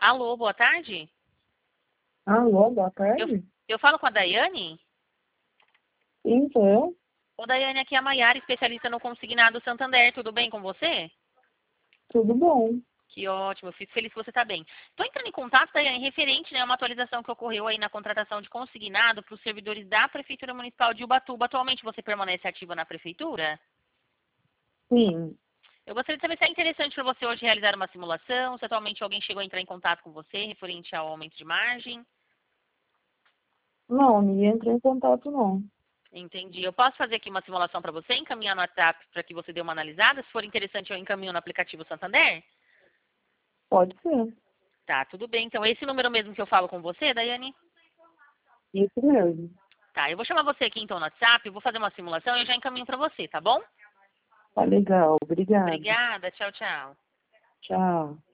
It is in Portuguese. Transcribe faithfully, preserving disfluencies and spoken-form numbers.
Alô, boa tarde? Alô, boa Eu, tarde. eu falo com a Daiane? Sim, sou eu. Ô, Daiane, aqui é a Maiara, especialista no Consignado Santander. Tudo bem com você? Tudo bom? Que ótimo, eu fico feliz que você está bem. Estou entrando em contato, Daiane, referente né, a uma atualização que ocorreu aí na contratação de consignado para os servidores da Prefeitura Municipal de Ubatuba. Atualmente você permanece ativa na Prefeitura? Sim. Eu gostaria de saber se é interessante para você hoje realizar uma simulação, se atualmente alguém chegou a entrar em contato com você referente ao aumento de margem. Não, ninguém entrou em contato, não. Entendi. Eu posso fazer aqui uma simulação para você, encaminhar no WhatsApp para que você dê uma analisada. Se for interessante, eu encaminho no aplicativo Santander. Pode ser. Tá, tudo bem. Então, esse número mesmo que eu falo com você, Daiane? Isso mesmo. Tá, eu vou chamar você aqui então no WhatsApp, eu vou fazer uma simulação e eu já encaminho para você, tá bom? Tá legal. Obrigada. Obrigada, tchau, tchau. Tchau.